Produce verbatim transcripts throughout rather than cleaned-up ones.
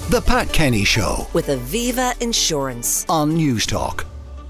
The Pat Kenny Show with Aviva Insurance on Newstalk.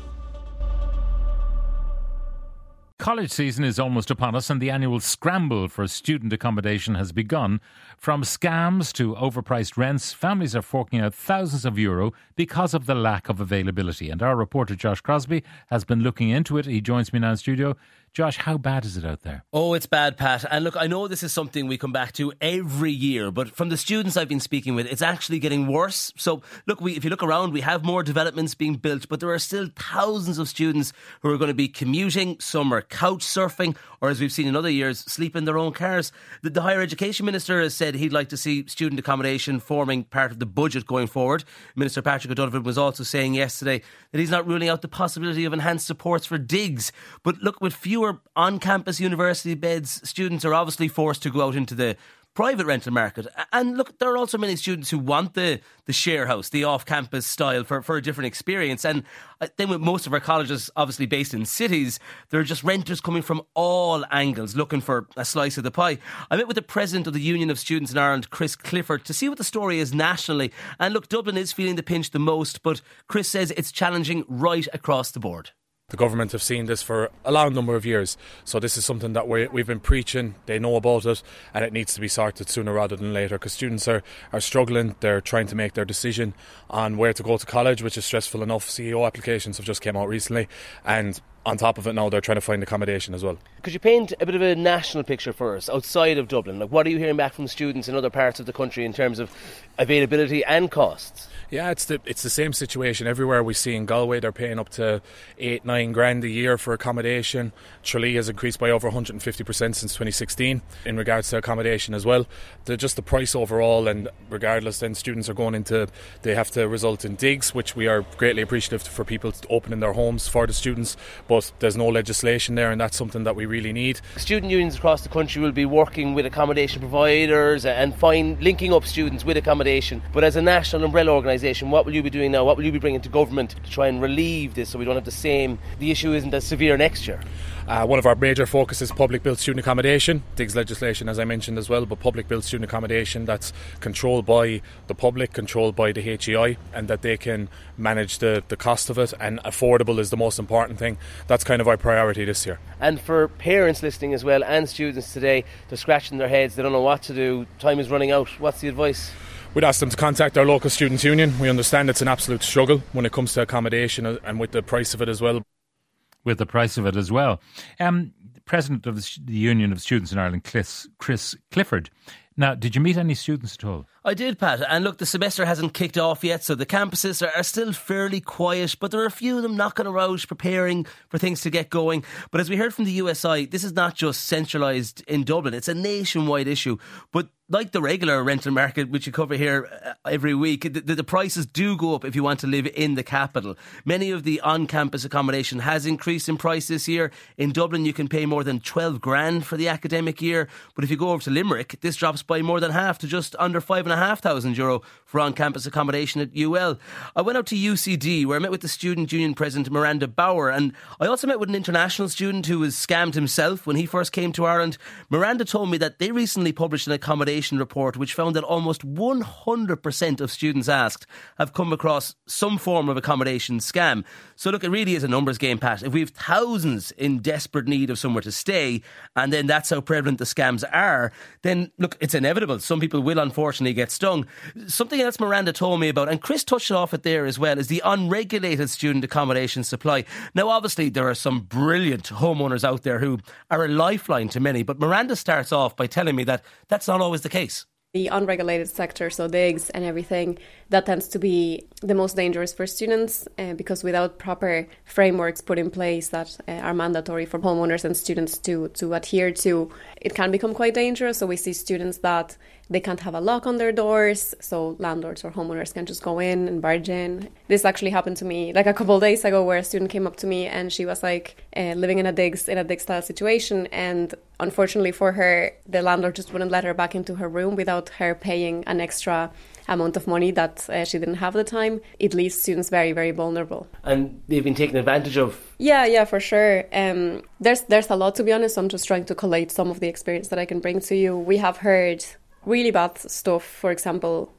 College season is almost upon us and the annual scramble for student accommodation has begun. From scams to overpriced rents, families are forking out thousands of euro because of the lack of availability. And our reporter Josh Crosby has been looking into it. He joins me now in studio. Josh, how bad is it out there? Oh, it's bad, Pat. And look, I know this is something we come back to every year, but from the students I've been speaking with, it's actually getting worse. So look, we, if you look around, we have more developments being built, but there are still thousands of students who are going to be commuting. Some are couch surfing, or as we've seen in other years, sleep in their own cars. The, the Higher Education Minister has said he'd like to see student accommodation forming part of the budget going forward. Minister Patrick O'Donovan was also saying yesterday that he's not ruling out the possibility of enhanced supports for digs. But look, with fewer on-campus university beds, students are obviously forced to go out into the private rental market. And look, there are also many students who want the, the share house, the off-campus style for, for a different experience. And then with most of our colleges obviously based in cities, there are just renters coming from all angles looking for a slice of the pie. I met with the president of the Union of Students in Ireland, Chris Clifford, to see what the story is nationally. And look, Dublin is feeling the pinch the most, but Chris says it's challenging right across the board. The government have seen this for a long number of years, so this is something that we, we've been preaching. They know about it and it needs to be sorted sooner rather than later, because students are, are struggling. They're trying to make their decision on where to go to college, which is stressful enough. C E O applications have just came out recently, and on top of it now they're trying to find accommodation as well. Could you paint a bit of a national picture for us outside of Dublin? Like, what are you hearing back from students in other parts of the country in terms of availability and costs? Yeah, it's the it's the same situation everywhere. We see in Galway they're paying up to eight, nine grand a year for accommodation. Tralee has increased by over one hundred fifty percent since twenty sixteen in regards to accommodation as well. They're just the price overall, and regardless, then students are going into, they have to result in digs, which we are greatly appreciative for people opening their homes for the students, but there's no legislation there, and that's something that we really need. Student unions across the country will be working with accommodation providers and find linking up students with accommodation. But as a national umbrella organisation, what will you be doing now? What will you be bringing to government to try and relieve this so we don't have the same, the issue isn't as severe next year? Uh, one of our major focuses is public built student accommodation. Digs legislation, as I mentioned as well, but public built student accommodation that's controlled by the public, controlled by the H E I, and that they can manage the, the cost of it, and affordable is the most important thing. That's kind of our priority this year. And for parents listening as well, and students today, they're scratching their heads, they don't know what to do, time is running out. What's the advice? We'd ask them to contact our local students' union. We understand it's an absolute struggle when it comes to accommodation, and with the price of it as well. With the price of it as well. Um, the President of the Union of Students in Ireland, Chris, Chris Clifford. Now, did you meet any students at all? I did, Pat. And look, the semester hasn't kicked off yet, so the campuses are, are still fairly quiet, but there are a few of them knocking around, preparing for things to get going. But as we heard from the U S I, this is not just centralised in Dublin. It's a nationwide issue. But like the regular rental market, which you cover here every week, the, the prices do go up if you want to live in the capital. Many of the on-campus accommodation has increased in price this year. In Dublin, you can pay more than twelve grand for the academic year. But if you go over to Limerick, this drops by more than half to just under five and a half thousand euro for on-campus accommodation at U L. I went out to U C D, where I met with the Student Union President Miranda Bauer, and I also met with an international student who was scammed himself when he first came to Ireland. Miranda told me that they recently published an accommodation report which found that almost one hundred percent of students asked have come across some form of accommodation scam. So look, it really is a numbers game, Pat. If we have thousands in desperate need of somewhere to stay, and then that's how prevalent the scams are, then look, it's inevitable. Some people will unfortunately get stung. Something else Miranda told me about, and Chris touched off it there as well, is the unregulated student accommodation supply. Now obviously there are some brilliant homeowners out there who are a lifeline to many, but Miranda starts off by telling me that that's not always the case. The unregulated sector, so digs and everything, that tends to be the most dangerous for students uh, because without proper frameworks put in place that uh, are mandatory for homeowners and students to, to adhere to, it can become quite dangerous. So we see students that they can't have a lock on their doors, so landlords or homeowners can just go in and barge in. This actually happened to me like a couple of days ago, where a student came up to me and she was like uh, living in a digs in a dig style situation, and unfortunately for her, the landlord just wouldn't let her back into her room without her paying an extra amount of money that uh, she didn't have at the time. It leaves students very, very vulnerable. And they've been taken advantage of? Yeah, yeah, for sure. Um, there's there's a lot, to be honest. I'm just trying to collate some of the experience that I can bring to you. We have heard really bad stuff. For example,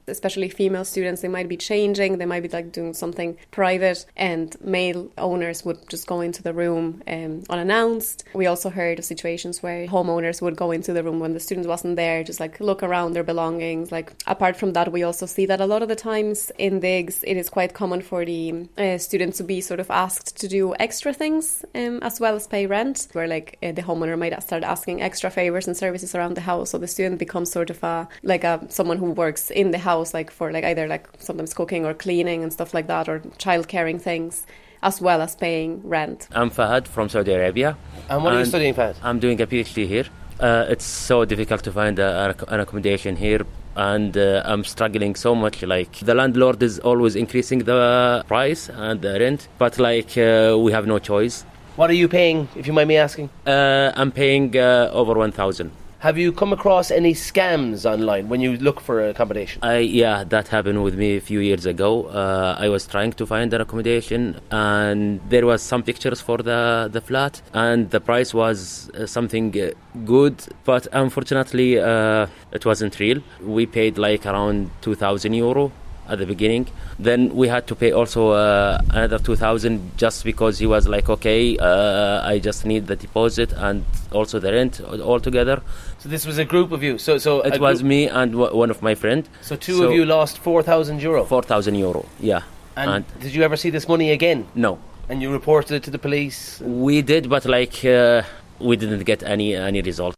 especially female students, they might be changing, they might be like doing something private, and male owners would just go into the room um, unannounced. We also heard of situations where homeowners would go into the room when the student wasn't there, just like look around their belongings. Like apart from that, we also see that a lot of the times in digs, it is quite common for the uh, students to be sort of asked to do extra things um, as well as pay rent, where like uh, the homeowner might start asking extra favours and services around the house. So the student becomes sort of a like a someone who works in the house, like for like either like sometimes cooking or cleaning and stuff like that, or child caring things, as well as paying rent. I'm Fahad from Saudi Arabia. And what and are you studying, Fahad? I'm doing a PhD here. Uh, it's so difficult to find a, an accommodation here, and uh, I'm struggling so much. Like the landlord is always increasing the price and the rent, but like uh, we have no choice. What are you paying, if you mind me asking? Uh, I'm paying uh, over one thousand. Have you come across any scams online when you look for accommodation? I, yeah, that happened with me a few years ago. Uh, I was trying to find an accommodation, and there was some pictures for the, the flat, and the price was uh, something uh, good, but unfortunately uh, it wasn't real. We paid like around two thousand euro at the beginning. Then we had to pay also uh, another two thousand just because he was like, okay, uh, I just need the deposit and also the rent all together. So this was a group of you? So, so It was group- me and w- one of my friends. So two so of you lost four thousand euro? four thousand euro, yeah. And, and did you ever see this money again? No. And you reported it to the police? We did, but like uh, we didn't get any any result.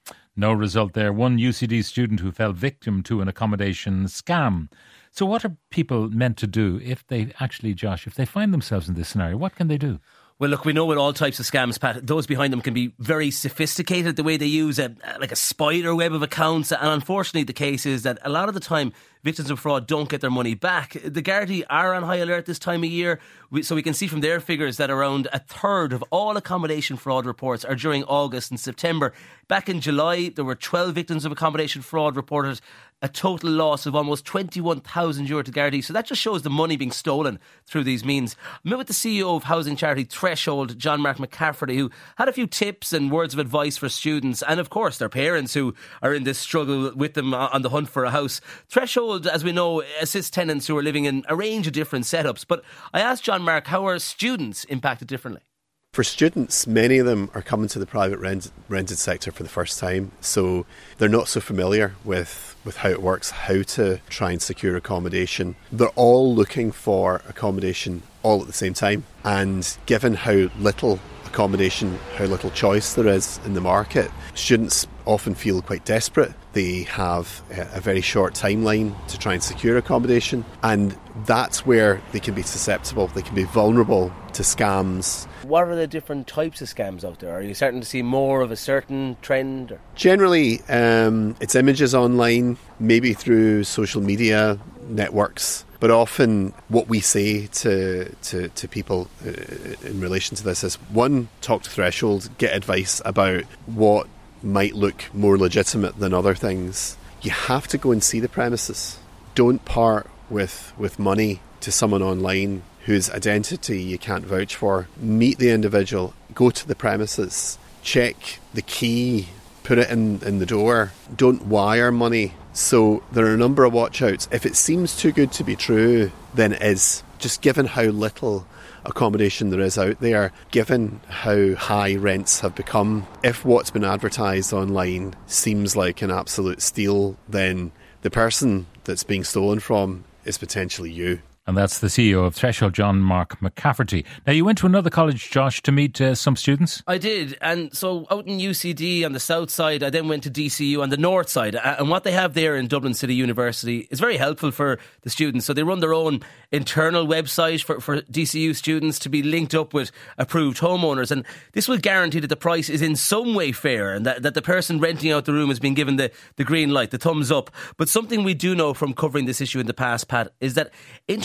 No result there. One U C D student who fell victim to an accommodation scam. So what are people meant to do if they actually, Josh, if they find themselves in this scenario? What can they do? Well, look, we know with all types of scams, Pat, those behind them can be very sophisticated, the way they use a, like a spider web of accounts. And unfortunately, the case is that a lot of the time, victims of fraud don't get their money back. The Gardaí are on high alert this time of year. So we can see from their figures that around a third of all accommodation fraud reports are during August and September. Back in July, there were twelve victims of accommodation fraud reported, a total loss of almost twenty-one thousand euro to Gardaí. So that just shows the money being stolen through these means. I met with the C E O of housing charity Threshold, John Mark McCafferty, who had a few tips and words of advice for students and, of course, their parents who are in this struggle with them on the hunt for a house. Threshold, as we know, assists tenants who are living in a range of different setups. But I asked John Mark, how are students impacted differently? For students, many of them are coming to the private rent, rented sector for the first time, so they're not so familiar with, with how it works, how to try and secure accommodation. They're all looking for accommodation all at the same time, and given how little accommodation, how little choice there is in the market, students often feel quite desperate. They have a very short timeline to try and secure accommodation, and that's where they can be susceptible, they can be vulnerable to scams. What are the different types of scams out there? Are you starting to see more of a certain trend? Or? Generally, um, it's images online, maybe through social media networks. But often what we say to to, to people uh, in relation to this is, one, talk to Threshold, get advice about what might look more legitimate than other things. You have to go and see the premises. Don't part with, with money to someone online whose identity you can't vouch for. Meet the individual, go to the premises, check the key, put it in, in the door. Don't wire money. So there are a number of watch outs. If it seems too good to be true, then it is. Just given how little accommodation there is out there, given how high rents have become, if what's been advertised online seems like an absolute steal, then the person that's being stolen from is potentially you. And that's the C E O of Threshold, John Mark McCafferty. Now, you went to another college, Josh, to meet uh, some students? I did. And so out in U C D on the south side, I then went to D C U on the north side. And what they have there in Dublin City University is very helpful for the students. So they run their own internal website for, for D C U students to be linked up with approved homeowners. And this will guarantee that the price is in some way fair and that, that the person renting out the room has been given the, the green light, the thumbs up. But something we do know from covering this issue in the past, Pat, is that internet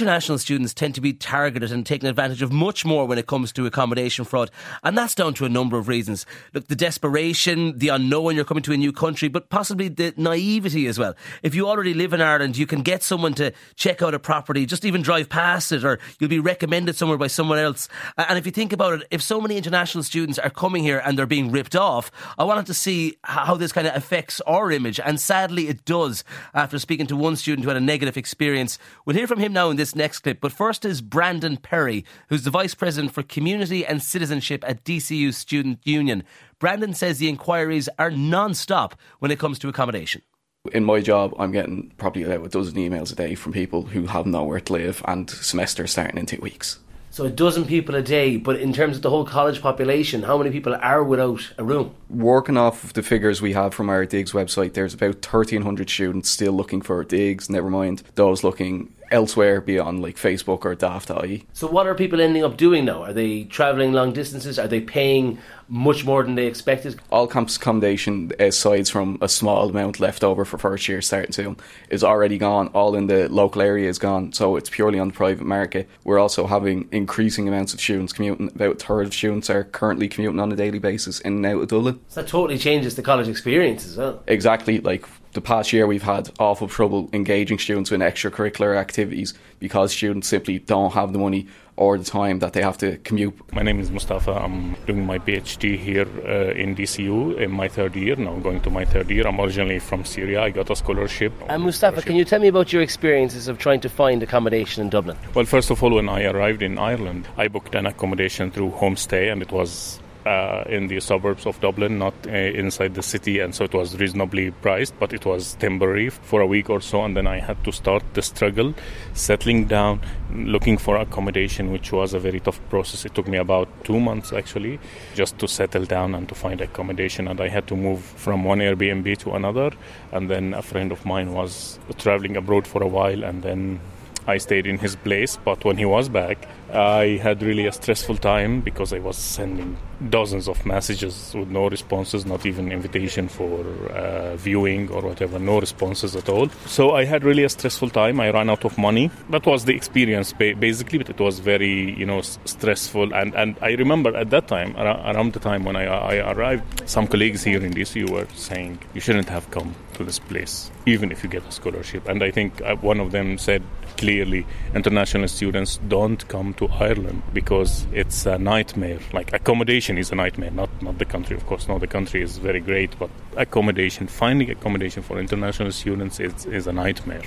international students tend to be targeted and taken advantage of much more when it comes to accommodation fraud. And that's down to a number of reasons. Look, the desperation, the unknown, you're coming to a new country, but possibly the naivety as well. If you already live in Ireland, you can get someone to check out a property, just even drive past it, or you'll be recommended somewhere by someone else. And if you think about it, if so many international students are coming here and they're being ripped off, I wanted to see how this kind of affects our image. And sadly, it does, after speaking to one student who had a negative experience. We'll hear from him now in this next clip. But first is Brandon Perry, who's the Vice President for Community and Citizenship at D C U Student Union. Brandon says the inquiries are non-stop when it comes to accommodation. In my job, I'm getting probably about a dozen emails a day from people who have nowhere to live, and semester starting in two weeks. So a dozen people a day, but in terms of the whole college population, how many people are without a room? Working off of the figures we have from our Digs website, there's about thirteen hundred students still looking for Digs, never mind those looking elsewhere beyond like Facebook or daft dot I E. So what are people ending up doing now? Are they travelling long distances? Are they paying much more than they expected? All campus accommodation, aside from a small amount left over for first year starting soon, is already gone. All in the local area is gone, so it's purely on the private market. We're also having increasing amounts of students commuting. About a third of students are currently commuting on a daily basis in and out of Dublin. So that totally changes the college experience as well. Exactly. Like the past year, we've had awful trouble engaging students in extracurricular activities because students simply don't have the money or the time that they have to commute. My name is Mustafa. I'm doing my PhD here uh, in D C U in my third year. Now I'm going to my third year. I'm originally from Syria. I got a scholarship. And Mustafa, can you tell me about your experiences of trying to find accommodation in Dublin? Well, first of all, when I arrived in Ireland, I booked an accommodation through Homestay, and it was Uh, in the suburbs of Dublin, not uh, inside the city, and so it was reasonably priced, but it was temporary for a week or so, and then I had to start the struggle, settling down, looking for accommodation, which was a very tough process. It took me about two months actually, just to settle down and to find accommodation, and I had to move from one Airbnb to another, and then a friend of mine was traveling abroad for a while, and then I stayed in his place, but when he was back, I had really a stressful time because I was sending dozens of messages with no responses, not even invitation for uh, viewing or whatever, no responses at all. So I had really a stressful time. I ran out of money. That was the experience basically, but it was very, you know, stressful. And, and I remember at that time, around the time when I, I arrived, some colleagues here in D C U were saying, you shouldn't have come to this place, even if you get a scholarship. And I think one of them said clearly, international students don't come to Ireland because it's a nightmare. Like accommodation is a nightmare, not not the country, of course. No, the country is very great, but accommodation, finding accommodation for international students is, is a nightmare.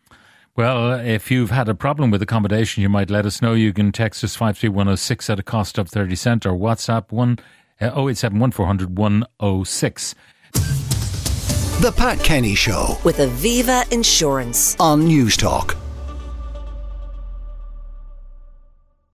Well, if you've had a problem with accommodation, you might let us know. You can text us five three one oh six at a cost of thirty cent or WhatsApp one oh eight seven one four hundred one oh six. The Pat Kenny Show with Aviva Insurance on News Talk.